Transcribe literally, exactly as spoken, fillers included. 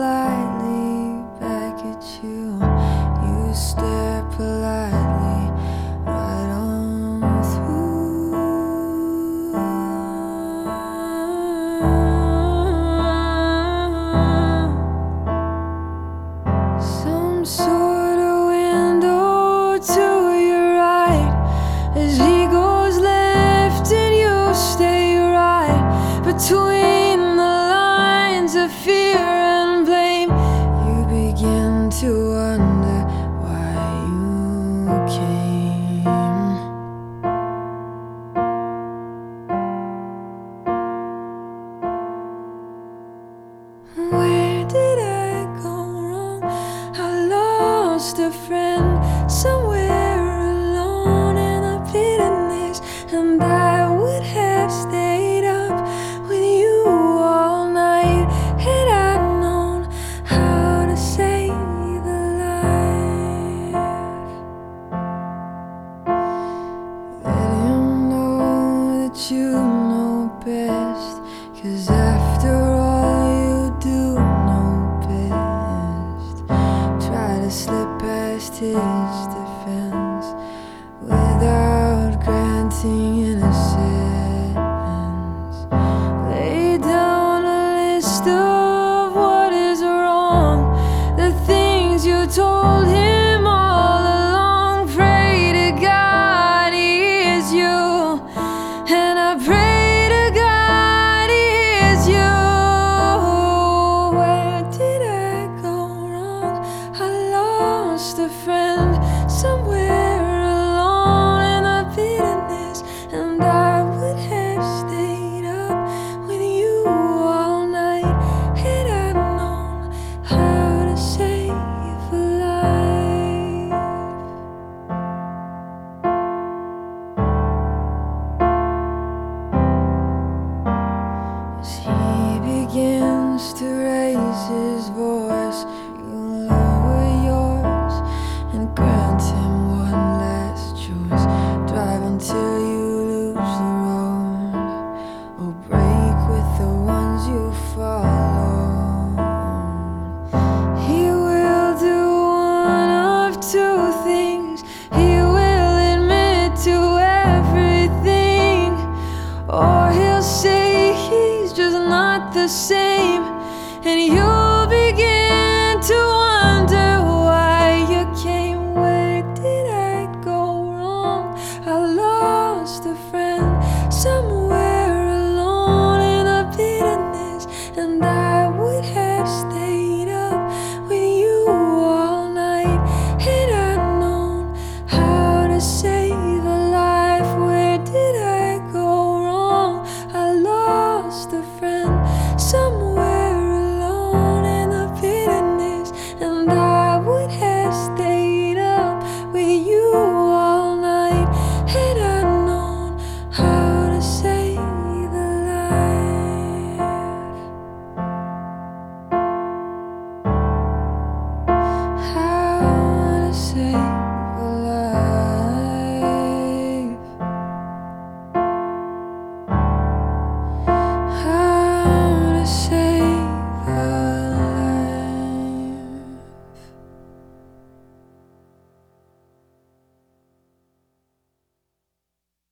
politely back at you. You stare politely right on through. Some sort of window to your right as he goes left and you stay right between the lines of fear and blame. You begin to wonder why you came. Where did I go wrong? I lost a friend somewhere alone in the bitterness, and I would have stayed up with you all night had I known how to save a life. Let him know that you know best, 'cause after all you do know best. Try to slip past his defense without granting innocence. Lay down a list of what is wrong, the things you told him